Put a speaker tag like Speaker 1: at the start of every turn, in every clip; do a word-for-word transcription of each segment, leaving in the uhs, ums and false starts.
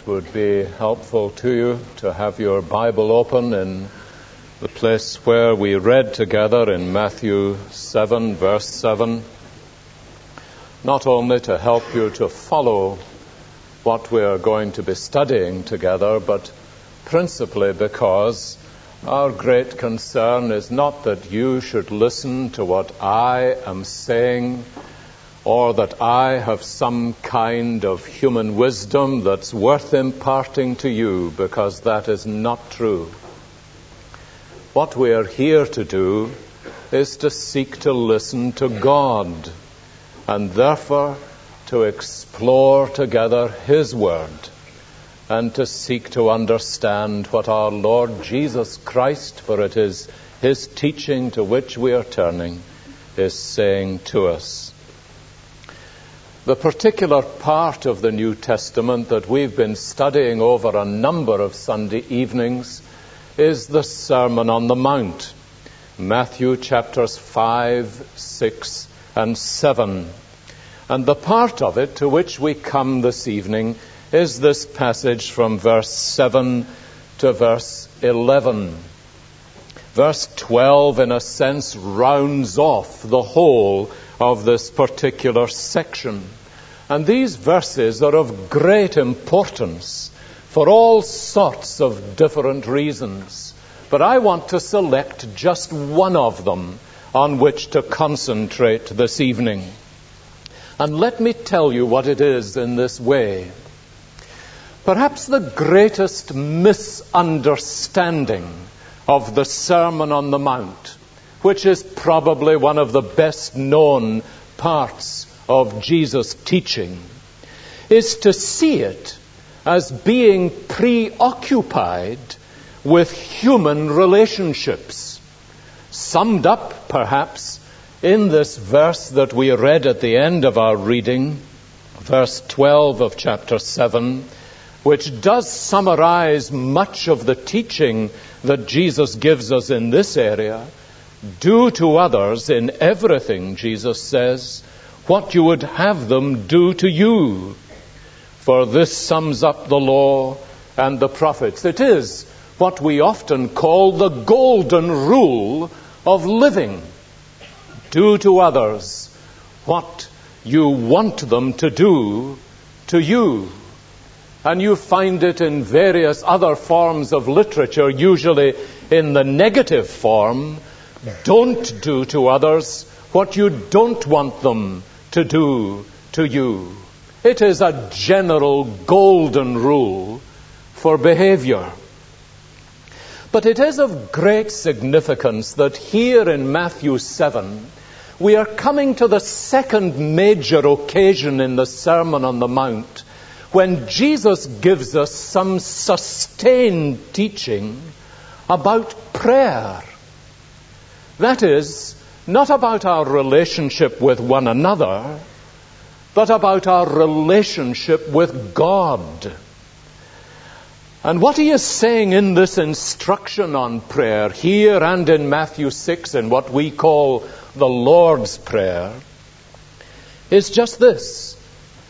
Speaker 1: it would be helpful to you to have your Bible open in the place where we read together in Matthew seven, verse seven, not only to help you to follow what we are going to be studying together, but principally because our great concern is not that you should listen to what I am saying, or that I have some kind of human wisdom that's worth imparting to you, because that is not true. What we are here to do is to seek to listen to God, and therefore to explore together His Word, and to seek to understand what our Lord Jesus Christ, for it is His teaching to which we are turning, is saying to us. The particular part of the New Testament that we've been studying over a number of Sunday evenings is the Sermon on the Mount, Matthew chapters five, six, and seven. And the part of it to which we come this evening is this passage from verse seven to verse eleven. Verse twelve, in a sense, rounds off the whole of this particular section. And these verses are of great importance for all sorts of different reasons. But I want to select just one of them on which to concentrate this evening. And let me tell you what it is in this way. Perhaps the greatest misunderstanding of the Sermon on the Mount, which is probably one of the best known parts of Jesus' teaching, is to see it as being preoccupied with human relationships, summed up perhaps in this verse that we read at the end of our reading, verse twelve of chapter seven, which does summarize much of the teaching that Jesus gives us in this area. Do to others in everything, Jesus says, what you would have them do to you. For this sums up the law and the prophets. It is what we often call the golden rule of living. Do to others what you want them to do to you. And you find it in various other forms of literature, usually in the negative form. Don't do to others what you don't want them to do to you. It is a general golden rule for behavior. But it is of great significance that here in Matthew seven, we are coming to the second major occasion in the Sermon on the Mount when Jesus gives us some sustained teaching about prayer. That is, not about our relationship with one another, but about our relationship with God. And what he is saying in this instruction on prayer, here and in Matthew six, in what we call the Lord's Prayer, is just this: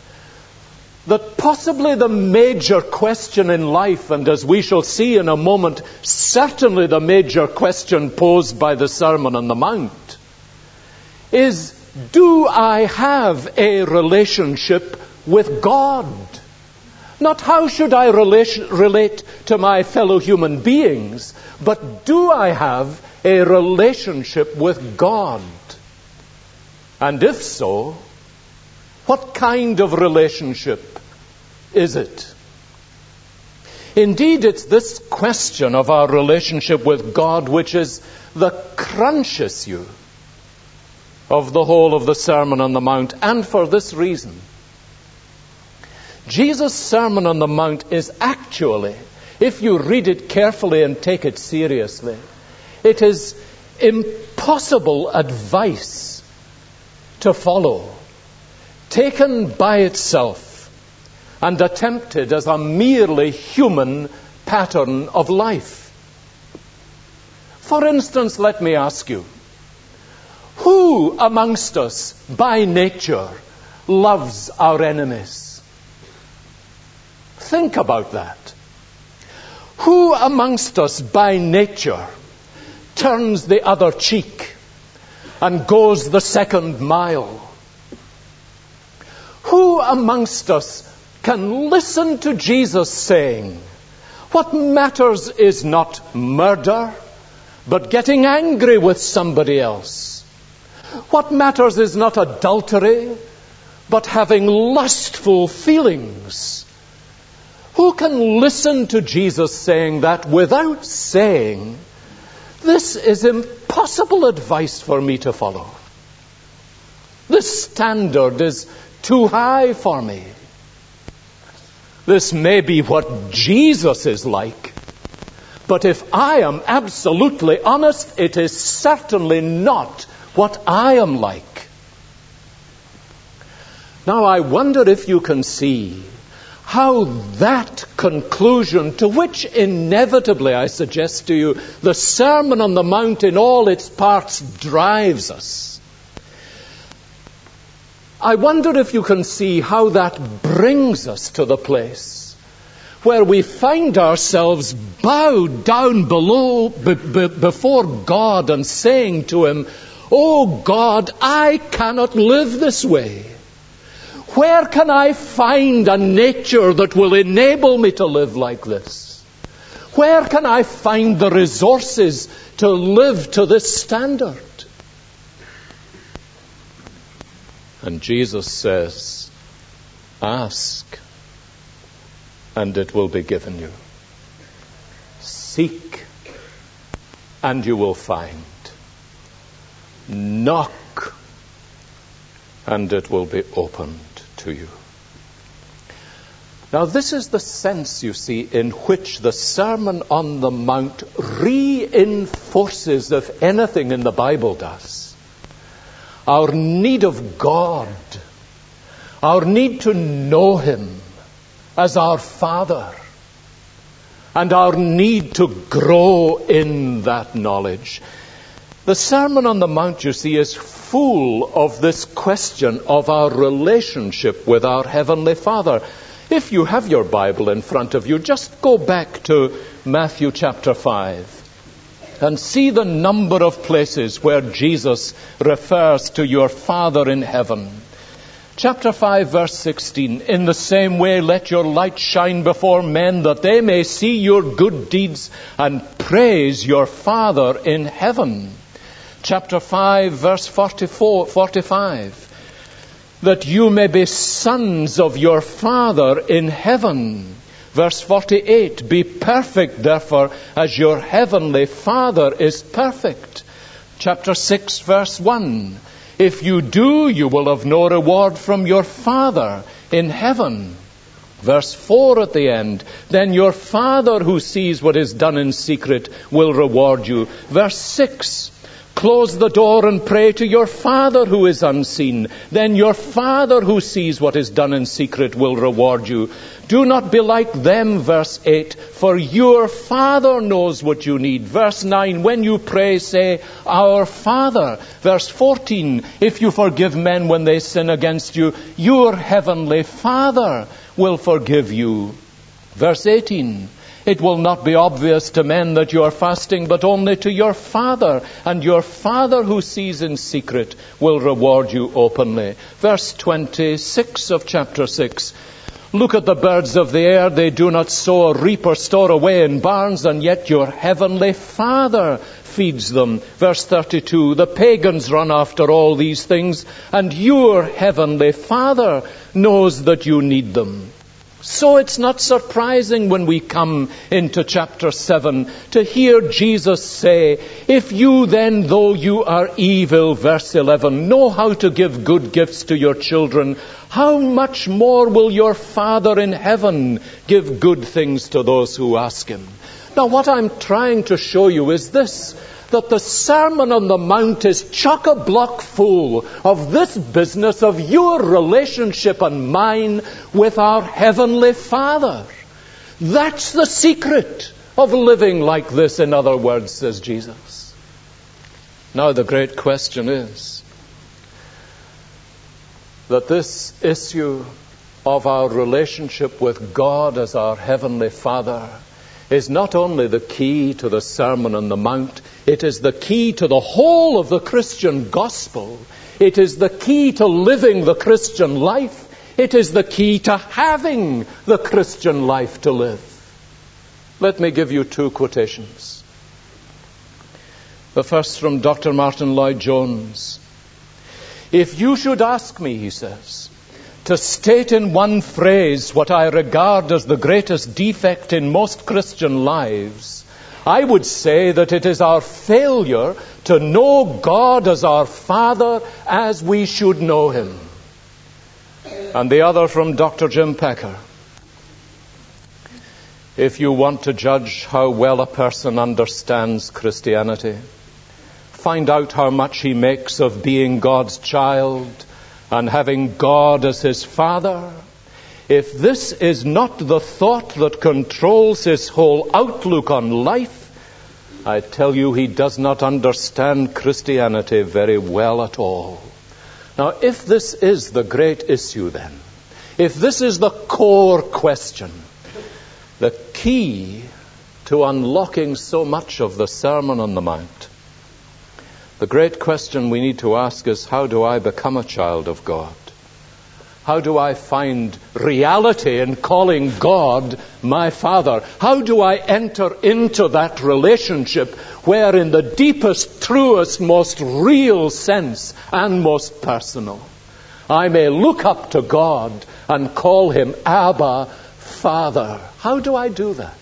Speaker 1: that possibly the major question in life, and as we shall see in a moment, certainly the major question posed by the Sermon on the Mount, is, do I have a relationship with God? Not how should I relation, relate to my fellow human beings, but do I have a relationship with God? And if so, what kind of relationship is it? Indeed, it's this question of our relationship with God which is the crunch issue of the whole of the Sermon on the Mount, and for this reason. Jesus' Sermon on the Mount is actually, if you read it carefully and take it seriously, it is impossible advice to follow, taken by itself and attempted as a merely human pattern of life. For instance, let me ask you, who amongst us, by nature, loves our enemies? Think about that. Who amongst us by nature turns the other cheek and goes the second mile? Who amongst us can listen to Jesus saying, what matters is not murder, but getting angry with somebody else. What matters is not adultery, but having lustful feelings. Who can listen to Jesus saying that without saying, this is impossible advice for me to follow. This standard is too high for me. This may be what Jesus is like, but if I am absolutely honest, it is certainly not what I am like. Now, I wonder if you can see how that conclusion, to which inevitably, I suggest to you, the Sermon on the Mount in all its parts drives us. I wonder if you can see how that brings us to the place where we find ourselves bowed down below, b- b- before God and saying to Him, "Oh God, I cannot live this way. Where can I find a nature that will enable me to live like this? Where can I find the resources to live to this standard?" And Jesus says, "Ask, and it will be given you. Seek, and you will find. Knock, and it will be opened to you." Now, this is the sense, you see, in which the Sermon on the Mount reinforces, if anything in the Bible does, our need of God, our need to know Him as our Father, and our need to grow in that knowledge. The Sermon on the Mount, you see, is full of this question of our relationship with our Heavenly Father. If you have your Bible in front of you, just go back to Matthew chapter five and see the number of places where Jesus refers to your Father in heaven. Chapter five, verse sixteen, "In the same way let your light shine before men, that they may see your good deeds and praise your Father in heaven." Chapter five, verse forty-four, forty-five, "That you may be sons of your Father in heaven." Verse forty-eight, "Be perfect, therefore, as your heavenly Father is perfect." Chapter six, verse one, "If you do, you will have no reward from your Father in heaven." Verse four at the end, "Then your Father who sees what is done in secret will reward you." Verse six, "Close the door and pray to your Father who is unseen. Then your Father who sees what is done in secret will reward you. Do not be like them," verse eight, "for your Father knows what you need." Verse nine, "When you pray, say, 'Our Father.'" Verse fourteen, "If you forgive men when they sin against you, your heavenly Father will forgive you." Verse eighteen, "It will not be obvious to men that you are fasting, but only to your Father, and your Father who sees in secret will reward you openly." Verse twenty-six of chapter six, "Look at the birds of the air. They do not sow or reap or store away in barns, and yet your heavenly Father feeds them." Verse thirty-two, "The pagans run after all these things, and your heavenly Father knows that you need them." So it's not surprising when we come into chapter seven to hear Jesus say, "If you then, though you are evil," verse eleven, "know how to give good gifts to your children, how much more will your Father in heaven give good things to those who ask Him?" Now, what I'm trying to show you is this, that the Sermon on the Mount is chock-a-block full of this business of your relationship and mine with our Heavenly Father. That's the secret of living like this, in other words, says Jesus. Now, the great question is that this issue of our relationship with God as our Heavenly Father is not only the key to the Sermon on the Mount, it is the key to the whole of the Christian gospel. It is the key to living the Christian life. It is the key to having the Christian life to live. Let me give you two quotations. The first from Doctor Martin Lloyd-Jones. If you should ask me, he says, to state in one phrase what I regard as the greatest defect in most Christian lives, I would say that it is our failure to know God as our Father as we should know Him. And the other from Doctor Jim Packer. If you want to judge how well a person understands Christianity, find out how much he makes of being God's child and having God as his Father. If this is not the thought that controls his whole outlook on life, I tell you he does not understand Christianity very well at all. Now, if this is the great issue then, if this is the core question, the key to unlocking so much of the Sermon on the Mount, the great question we need to ask is, how do I become a child of God? How do I find reality in calling God my Father? How do I enter into that relationship where in the deepest, truest, most real sense and most personal, I may look up to God and call Him Abba, Father? How do I do that?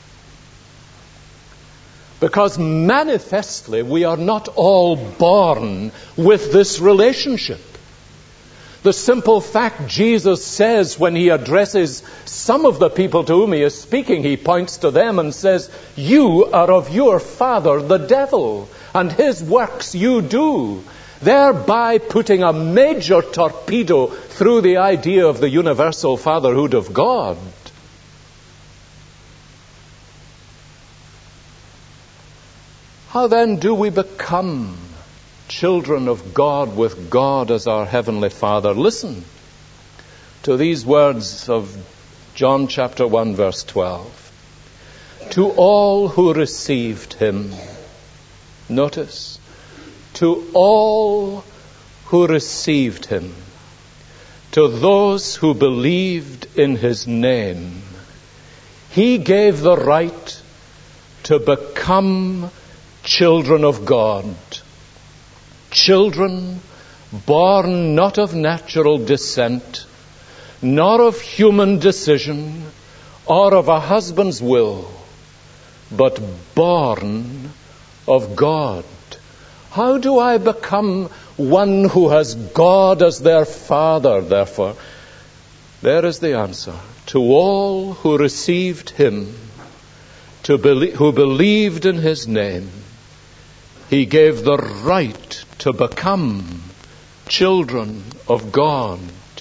Speaker 1: Because manifestly we are not all born with this relationship. The simple fact Jesus says when He addresses some of the people to whom He is speaking, He points to them and says, you are of your father the devil, and his works you do, thereby putting a major torpedo through the idea of the universal fatherhood of God. How then do we become children of God with God as our Heavenly Father? Listen to these words of John chapter one verse twelve. To all who received Him, notice, to all who received Him, to those who believed in His name, He gave the right to become children of God. Children born not of natural descent, nor of human decision, or of a husband's will, but born of God. How do I become one who has God as their Father, therefore? There is the answer. To all who received Him, to belie- who believed in His name, He gave the right to become children of God,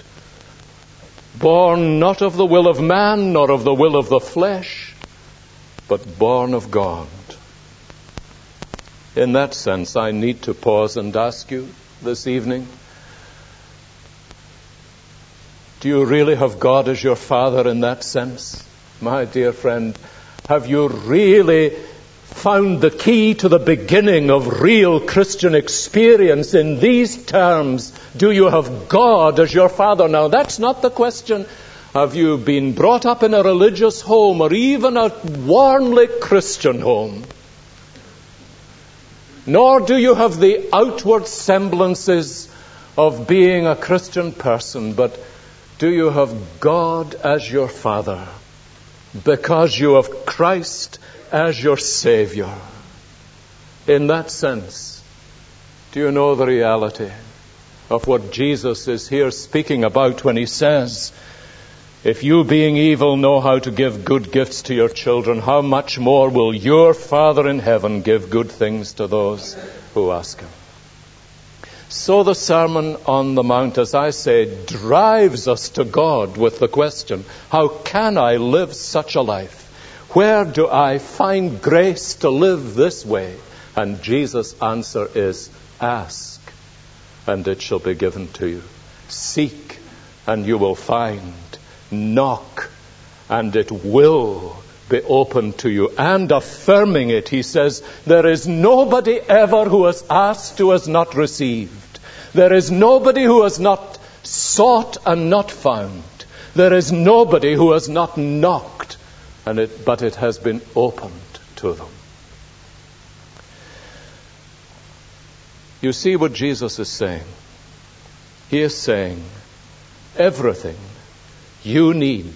Speaker 1: born not of the will of man, nor of the will of the flesh, but born of God. In that sense, I need to pause and ask you this evening, do you really have God as your Father in that sense? My dear friend, have you really found the key to the beginning of real Christian experience in these terms? Do you have God as your Father? Now, that's not the question. Have you been brought up in a religious home or even a warmly Christian home? Nor do you have the outward semblances of being a Christian person, but do you have God as your Father because you have Christ as your Savior? In that sense, do you know the reality of what Jesus is here speaking about when He says, if you being evil know how to give good gifts to your children, how much more will your Father in heaven give good things to those who ask Him? So the Sermon on the Mount, as I say, drives us to God with the question, how can I live such a life? Where do I find grace to live this way? And Jesus' answer is, ask, and it shall be given to you. Seek, and you will find. knock, and it will be open to you. And affirming it, he says, there is nobody ever who has asked who has not received. There is nobody who has not sought and not found. There is nobody who has not knocked, and it, but it has been opened to them. You see what Jesus is saying? He is saying, everything you need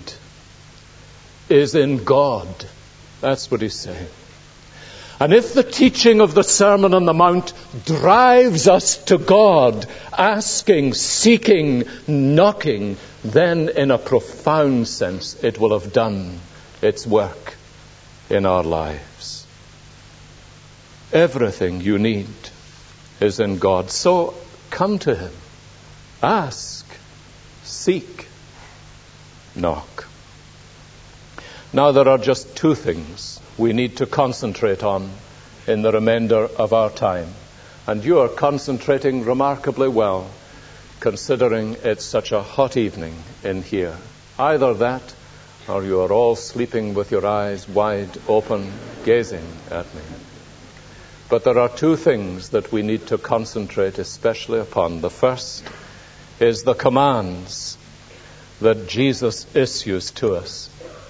Speaker 1: is in God. That's what he's saying. And if the teaching of the Sermon on the Mount drives us to God, asking, seeking, knocking, then in a profound sense it will have done its work in our lives. Everything you need is in God. So come to him. Ask, seek, knock. Now there are just two things we need to concentrate on in the remainder of our time. And you are concentrating remarkably well, considering it's such a hot evening in here. Either that, or you are all sleeping with your eyes wide open, gazing at me. But there are two things that we need to concentrate especially upon. The first is the commands that Jesus issues to us.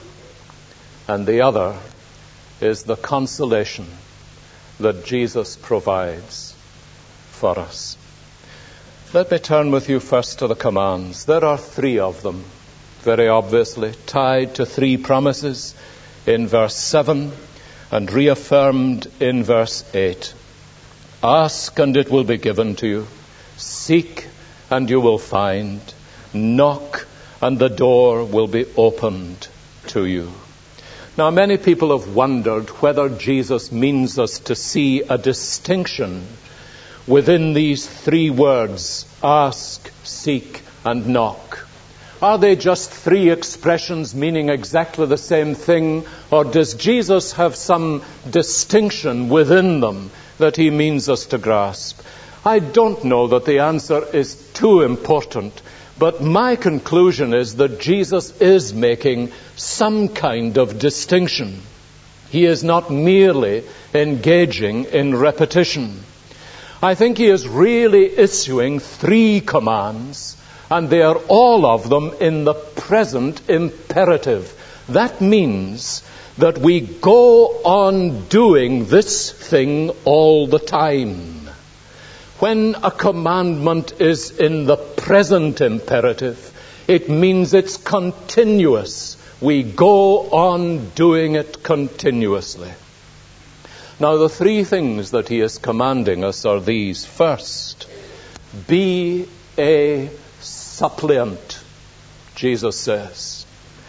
Speaker 1: And the other is the consolation that Jesus provides for us. Let me turn with you first to the commands. There are three of them, very obviously, tied to three promises in verse seven and reaffirmed in verse eight. Ask and it will be given to you. Seek and you will find. Knock and the door will be opened to you. Now, many people have wondered whether Jesus means us to see a distinction within these three words, ask, seek, and knock. Are they just three expressions meaning exactly the same thing, or does Jesus have some distinction within them that he means us to grasp? I don't know that the answer is too important, but my conclusion is that Jesus is making some kind of distinction. He is not merely engaging in repetition. I think he is really issuing three commands, and they are all of them in the present imperative. That means that we go on doing this thing all the time. When a commandment is in the present imperative, it means it's continuous. We go on doing it continuously. Now, the three things that he is commanding us are these. First, be a suppliant, Jesus says.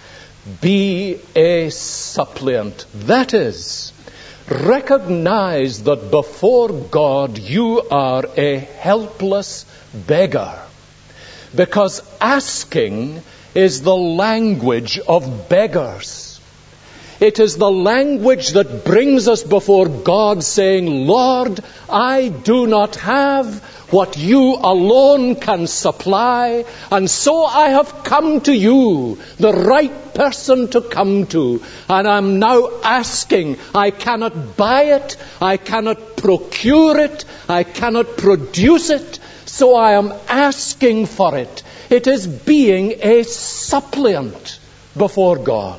Speaker 1: Be a suppliant. That is, recognize that before God you are a helpless beggar. Because asking is the language of beggars. It is the language that brings us before God saying, Lord, I do not have what you alone can supply, and so I have come to you, the right person to come to, and I'm now asking. I cannot buy it, I cannot procure it, I cannot produce it, so I am asking for it. It is being a suppliant before God.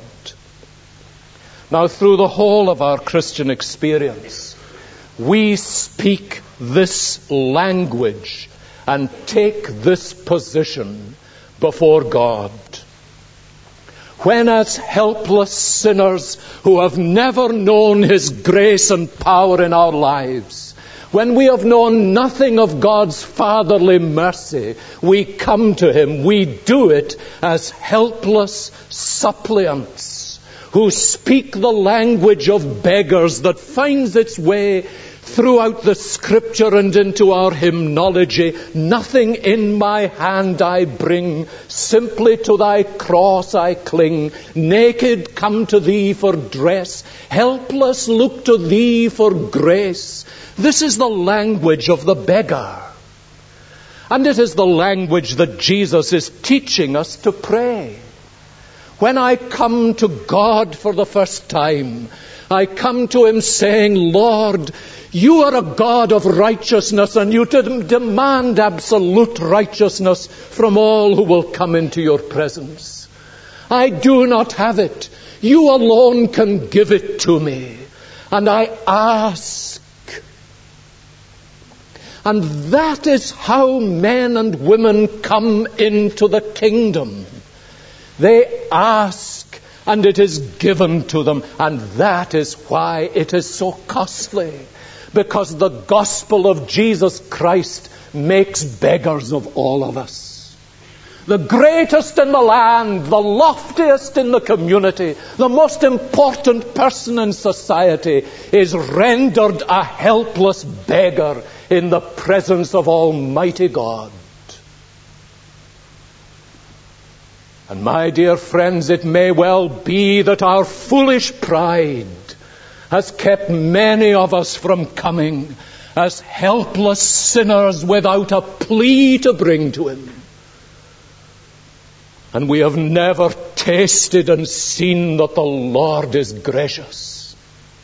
Speaker 1: Now, through the whole of our Christian experience, we speak this language and take this position before God. When as helpless sinners who have never known his grace and power in our lives, when we have known nothing of God's fatherly mercy, we come to him. We do it as helpless suppliants who speak the language of beggars that finds its way throughout the Scripture and into our hymnology. Nothing in my hand I bring, simply to thy cross I cling. Naked come to thee for dress, helpless look to thee for grace. This is the language of the beggar. And it is the language that Jesus is teaching us to pray. When I come to God for the first time, I come to him saying, Lord, you are a God of righteousness, and you de- demand absolute righteousness from all who will come into your presence. I do not have it. You alone can give it to me. And I ask. And that is how men and women come into the kingdom. They ask, and it is given to them. And that is why it is so costly. Because the gospel of Jesus Christ makes beggars of all of us. The greatest in the land, the loftiest in the community, the most important person in society is rendered a helpless beggar in the presence of Almighty God. And my dear friends, it may well be that our foolish pride has kept many of us from coming as helpless sinners without a plea to bring to him. And we have never tasted and seen that the Lord is gracious.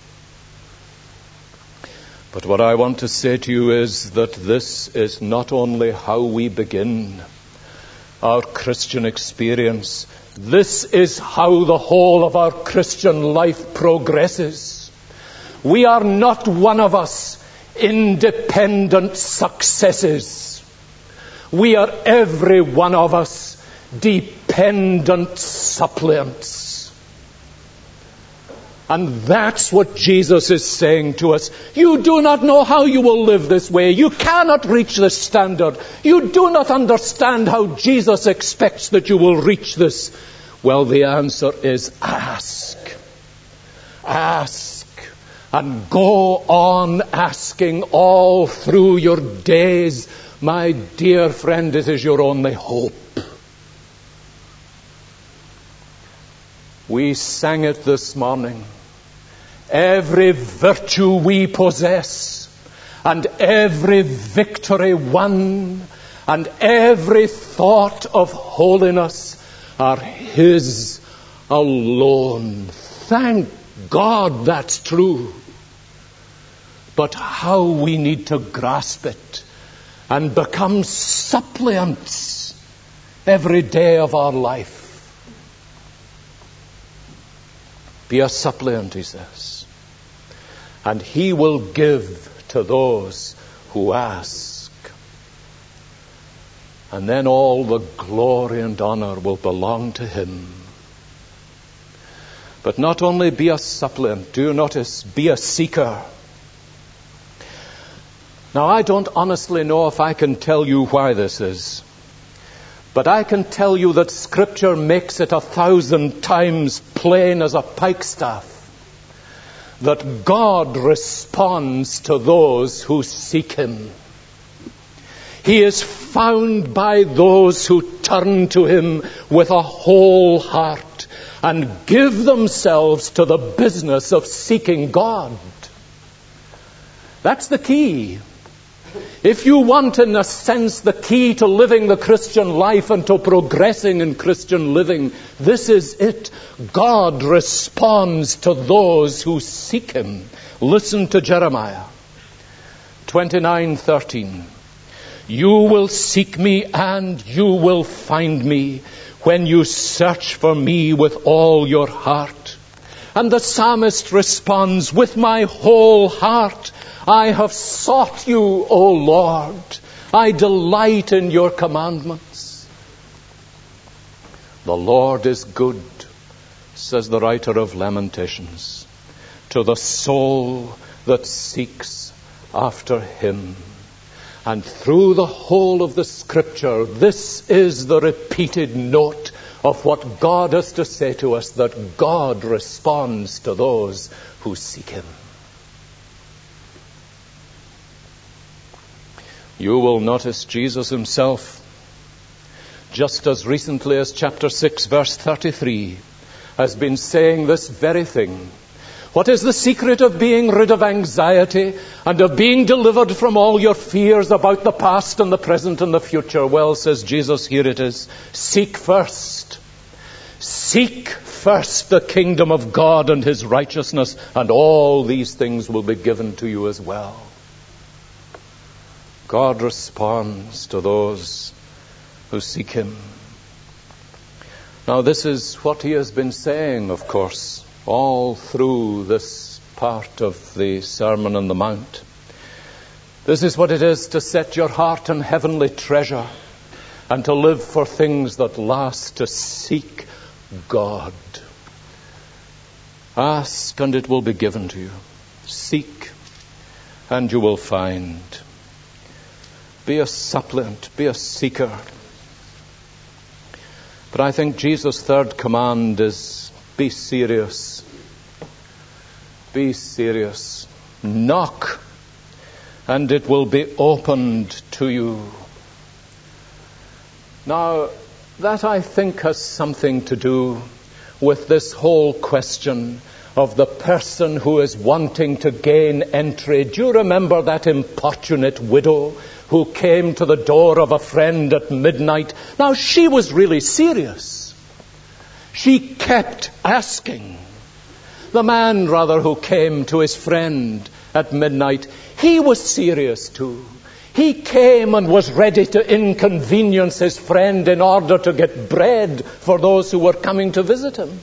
Speaker 1: But what I want to say to you is that this is not only how we begin our Christian experience. This is how the whole of our Christian life progresses. We are not one of us independent successes. We are every one of us dependent suppliants. And that's what Jesus is saying to us. You do not know how you will live this way. You cannot reach this standard. You do not understand how Jesus expects that you will reach this. Well, the answer is ask. Ask. And go on asking all through your days. My dear friend, it is your only hope. We sang it this morning. Every virtue we possess, and every victory won, and every thought of holiness are His alone. Thank God that's true. But how we need to grasp it and become suppliants every day of our life. Be a suppliant, he says, and he will give to those who ask. And then all the glory and honor will belong to him. But not only be a suppliant, do you notice, be a seeker. Now, I don't honestly know if I can tell you why this is. But I can tell you that Scripture makes it a thousand times plain as a pikestaff that God responds to those who seek Him. He is found by those who turn to Him with a whole heart and give themselves to the business of seeking God. That's the key. If you want, in a sense, the key to living the Christian life and to progressing in Christian living, this is it. God responds to those who seek Him. Listen to Jeremiah twenty-nine thirteen. You will seek me and you will find me when you search for me with all your heart. And the psalmist responds, with my whole heart I have sought you, O Lord. I delight in your commandments. The Lord is good, says the writer of Lamentations, to the soul that seeks after Him. And through the whole of the Scripture, this is the repeated note of what God has to say to us, that God responds to those who seek Him. You will notice Jesus Himself, just as recently as chapter six, verse thirty-three, has been saying this very thing. What is the secret of being rid of anxiety and of being delivered from all your fears about the past and the present and the future? Well, says Jesus, here it is. Seek first. Seek first the kingdom of God and his righteousness, and all these things will be given to you as well. God responds to those who seek him. Now, this is what he has been saying, of course, all through this part of the Sermon on the Mount. This is what it is to set your heart on heavenly treasure and to live for things that last, to seek God. Ask and it will be given to you. Seek and you will find. Be a suppliant, be a seeker. But I think Jesus' third command is be serious. Be serious. Knock and it will be opened to you. Now, that I think has something to do with this whole question of the person who is wanting to gain entry. Do you remember that importunate widow who came to the door of a friend at midnight? Now, she was really serious. She kept asking. The man, rather, who came to his friend at midnight, he was serious too. He came and was ready to inconvenience his friend in order to get bread for those who were coming to visit him.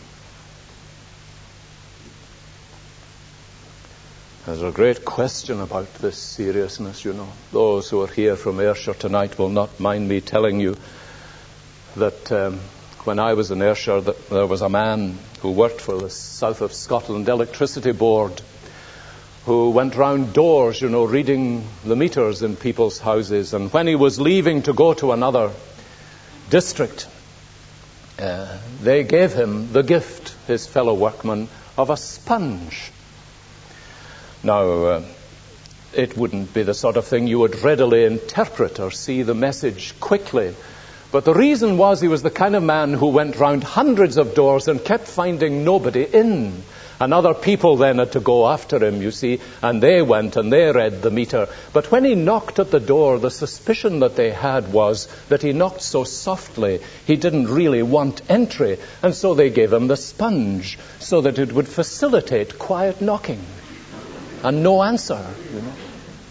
Speaker 1: There's a great question about this seriousness, you know. Those who are here from Ayrshire tonight will not mind me telling you that um, when I was in Ayrshire, that there was a man who worked for the South of Scotland Electricity Board who went round doors, you know, reading the meters in people's houses. And when he was leaving to go to another district, uh, they gave him the gift, his fellow workmen, of a sponge. Now, uh, it wouldn't be the sort of thing you would readily interpret or see the message quickly. But the reason was he was the kind of man who went round hundreds of doors and kept finding nobody in. And other people then had to go after him, you see, and they went and they read the meter. But when he knocked at the door, the suspicion that they had was that he knocked so softly, he didn't really want entry. And so they gave him the sponge so that it would facilitate quiet knocking. And no answer, you know.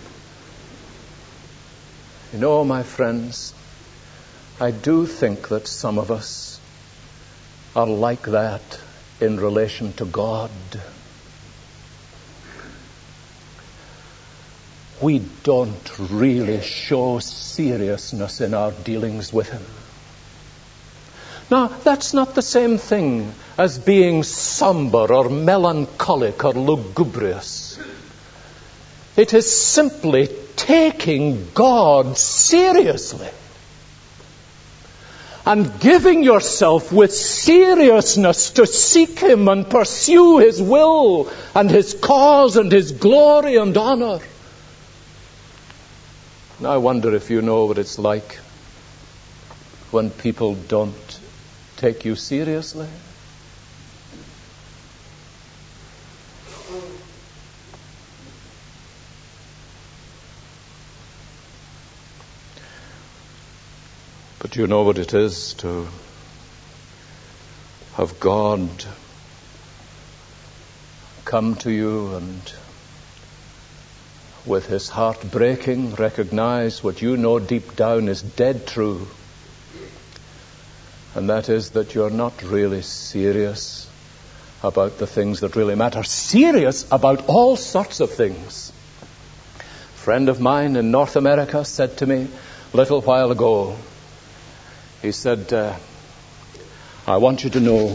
Speaker 1: You know, my friends, I do think that some of us are like that in relation to God. We don't really show seriousness in our dealings with him. Now, that's not the same thing as being somber or melancholic or lugubrious. It is simply taking God seriously and giving yourself with seriousness to seek him and pursue his will and his cause and his glory and honor. Now, I wonder if you know what it's like when people don't take you seriously. But you know what it is to have God come to you and with his heart breaking recognize what you know deep down is dead true. And that is that you're not really serious about the things that really matter. Serious about all sorts of things. A friend of mine in North America said to me a little while ago, he said, uh, I want you to know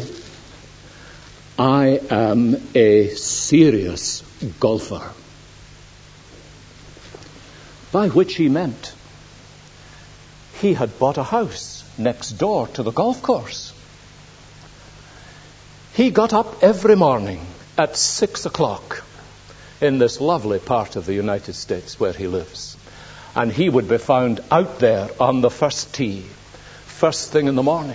Speaker 1: I am a serious golfer. By which he meant he had bought a house next door to the golf course. He got up every morning at six o'clock in this lovely part of the United States where he lives. And he would be found out there on the first tee, first thing in the morning.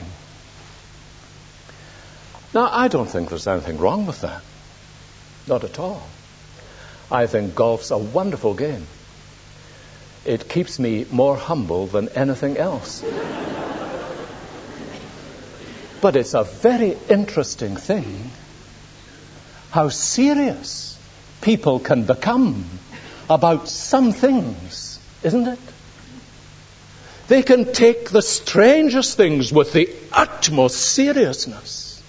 Speaker 1: Now, I don't think there's anything wrong with that. Not at all. I think golf's a wonderful game. It keeps me more humble than anything else. But it's a very interesting thing how serious people can become about some things, isn't it? They can take the strangest things with the utmost seriousness.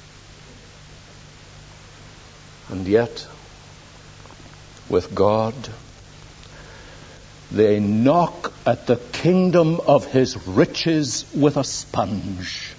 Speaker 1: And yet, with God, they knock at the kingdom of His riches with a sponge.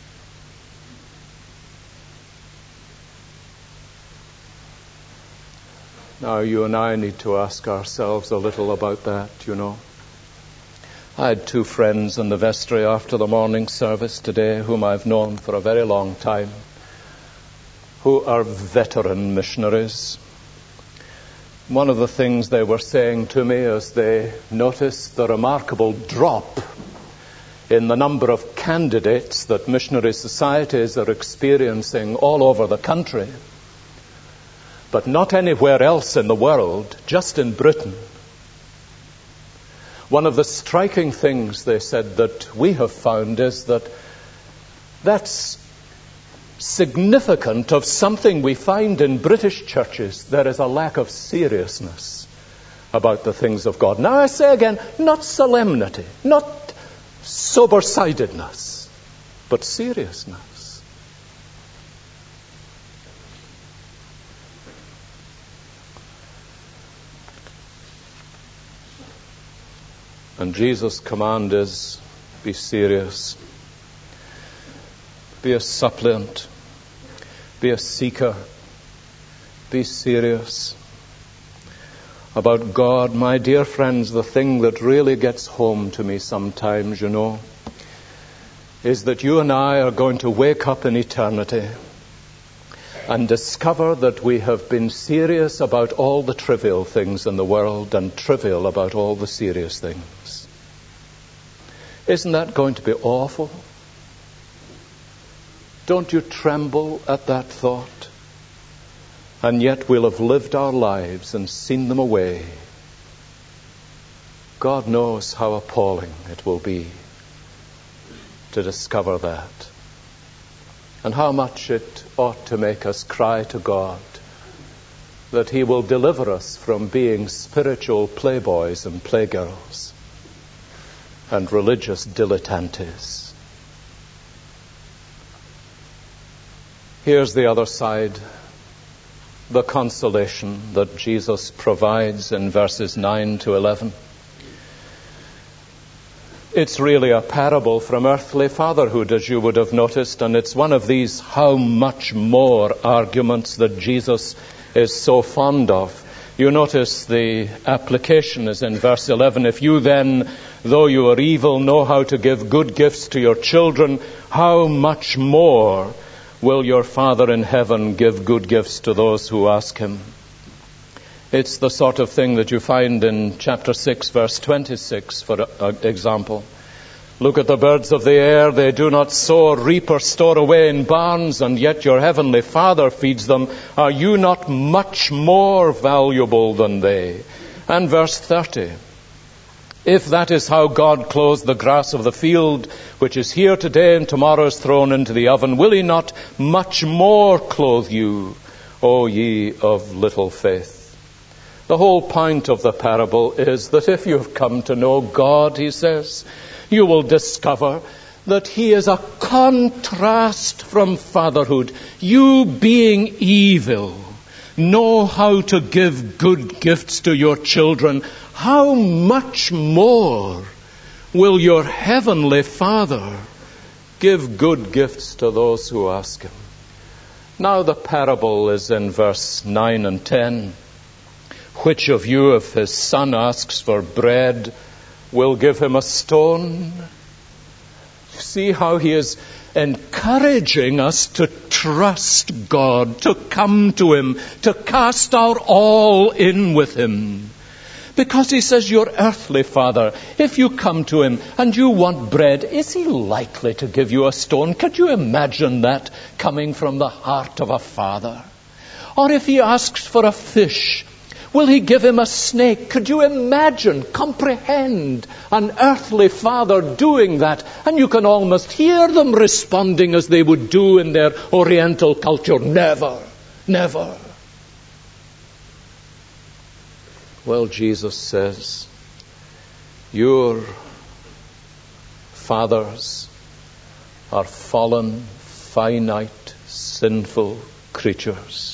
Speaker 1: Now, you and I need to ask ourselves a little about that, you know. I had two friends in the vestry after the morning service today whom I've known for a very long time, who are veteran missionaries. One of the things they were saying to me as they noticed the remarkable drop in the number of candidates that missionary societies are experiencing all over the country, but not anywhere else in the world, just in Britain. One of the striking things, they said, that we have found is that that's significant of something we find in British churches. There is a lack of seriousness about the things of God. Now I say again, not solemnity, not sober-sidedness, but seriousness. And Jesus' command is, be serious. Be a suppliant. Be a seeker. Be serious. About God, my dear friends, the thing that really gets home to me sometimes, you know, is that you and I are going to wake up in eternity and discover that we have been serious about all the trivial things in the world and trivial about all the serious things. Isn't that going to be awful? Don't you tremble at that thought? And yet we'll have lived our lives and seen them away. God knows how appalling it will be to discover that. And how much it ought to make us cry to God that He will deliver us from being spiritual playboys and playgirls and religious dilettantes. Here's the other side, the consolation that Jesus provides in verses nine to eleven. It's really a parable from earthly fatherhood, as you would have noticed, and it's one of these how much more arguments that Jesus is so fond of. You notice the application is in verse eleven. If you then, though you are evil, know how to give good gifts to your children, how much more will your Father in heaven give good gifts to those who ask Him? It's the sort of thing that you find in chapter six, verse twenty-six, for example. Look at the birds of the air. They do not sow or reap or store away in barns, and yet your heavenly Father feeds them. Are you not much more valuable than they? And verse thirty. If that is how God clothes the grass of the field, which is here today and tomorrow is thrown into the oven, will He not much more clothe you, O ye of little faith? The whole point of the parable is that if you have come to know God, He says, you will discover that He is a contrast from fatherhood. You, being evil, know how to give good gifts to your children. How much more will your heavenly Father give good gifts to those who ask Him? Now the parable is in verse nine and ten. Which of you, if his son asks for bread, will give him a stone? See how he is encouraging us to trust God, to come to Him, to cast our all in with Him. Because He says, your earthly father, if you come to Him and you want bread, is He likely to give you a stone? Could you imagine that coming from the heart of a father? Or if He asks for a fish, Will he give him a snake? Could you imagine, comprehend an earthly father doing that? And you can almost hear them responding as they would do in their Oriental culture. Never, never. Well, Jesus says, your fathers are fallen, finite, sinful creatures.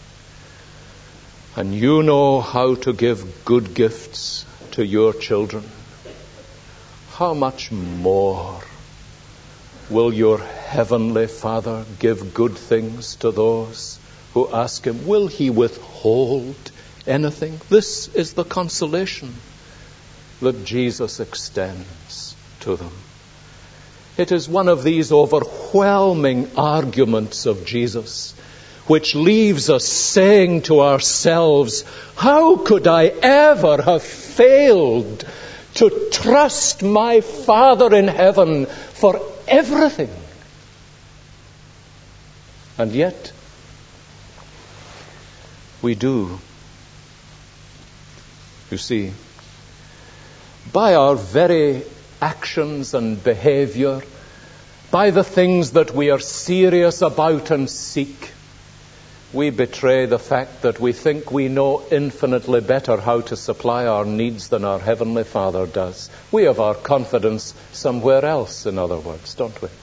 Speaker 1: And you know how to give good gifts to your children. How much more will your heavenly Father give good things to those who ask him? Will he withhold anything? This is the consolation that Jesus extends to them. It is one of these overwhelming arguments of Jesus which leaves us saying to ourselves, how could I ever have failed to trust my Father in heaven for everything? And yet, we do. You see, by our very actions and behavior, by the things that we are serious about and seek, we betray the fact that we think we know infinitely better how to supply our needs than our Heavenly Father does. We have our confidence somewhere else, in other words, don't we?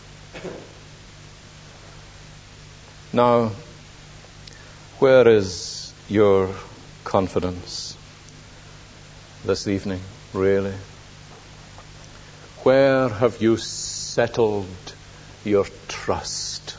Speaker 1: Now, where is your confidence this evening, really? Where have you settled your trust?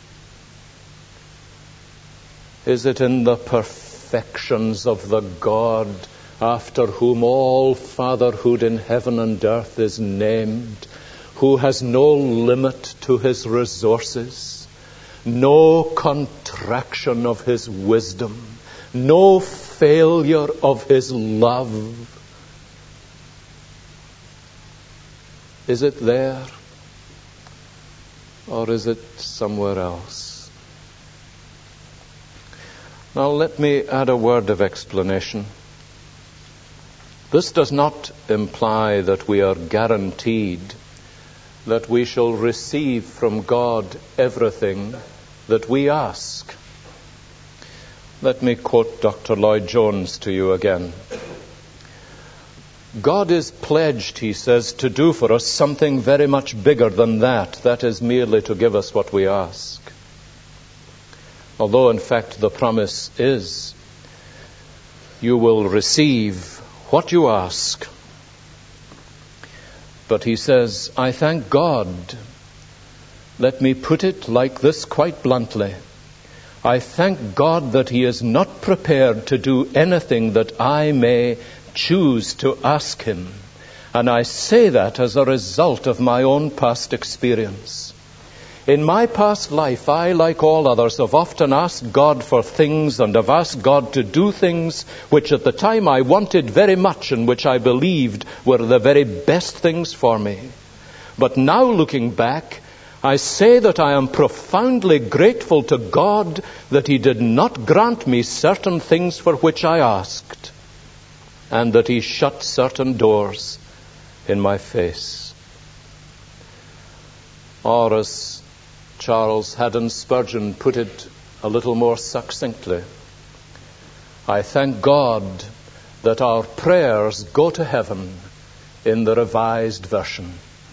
Speaker 1: Is it in the perfections of the God after whom all fatherhood in heaven and earth is named, who has no limit to his resources, no contraction of his wisdom, no failure of his love? Is it there? Or is it somewhere else? Now let me add a word of explanation. This does not imply that we are guaranteed that we shall receive from God everything that we ask. Let me quote Doctor Lloyd-Jones to you again. God is pledged, he says, to do for us something very much bigger than that. That is merely to give us what we ask. Although, in fact, the promise is, you will receive what you ask. But he says, I thank God. Let me put it like this quite bluntly. I thank God that he is not prepared to do anything that I may choose to ask him. And I say that as a result of my own past experience. In my past life, I, like all others, have often asked God for things and have asked God to do things which at the time I wanted very much and which I believed were the very best things for me. But now looking back, I say that I am profoundly grateful to God that he did not grant me certain things for which I asked, and that he shut certain doors in my face. Or as Charles Haddon Spurgeon put it a little more succinctly, I thank God that our prayers go to heaven in the Revised Version.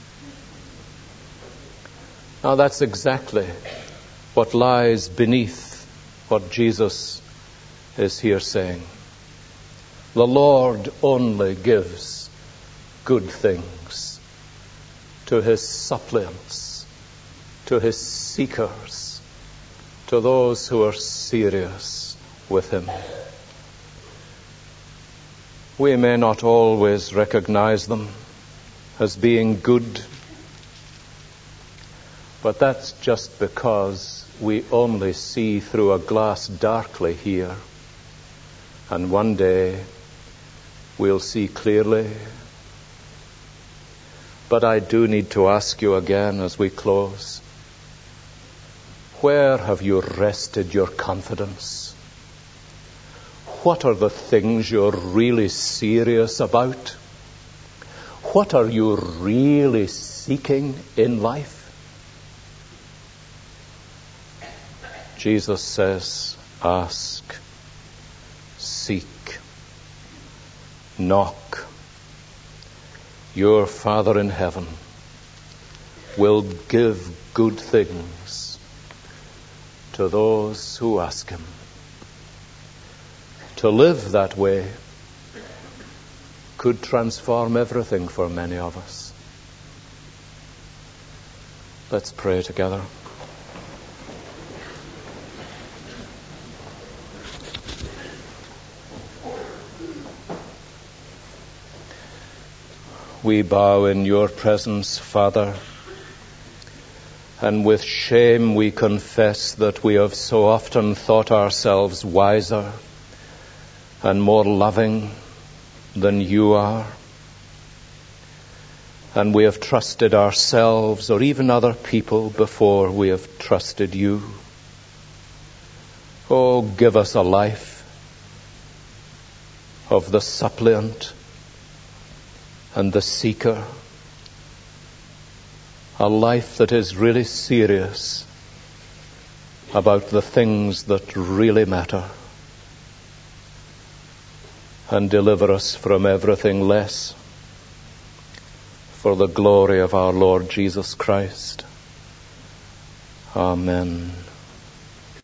Speaker 1: Now that's exactly what lies beneath what Jesus is here saying. The Lord only gives good things to his suppliants, to his seekers, to those who are serious with him. We may not always recognize them as being good, but that's just because we only see through a glass darkly here. And one day we'll see clearly. But I do need to ask you again as we close, where have you rested your confidence? what are the things you're really serious about? What are you really seeking in life? Jesus says, ask, seek, knock. Your Father in heaven will give good things to those who ask him. To live that way could transform everything for many of us. Let's pray together. We bow in your presence, Father, and with shame we confess that we have so often thought ourselves wiser and more loving than you are. And we have trusted ourselves or even other people before we have trusted you. Oh, give us a life of the suppliant and the seeker, a life that is really serious about the things that really matter, and deliver us from everything less for the glory of our Lord Jesus Christ. Amen.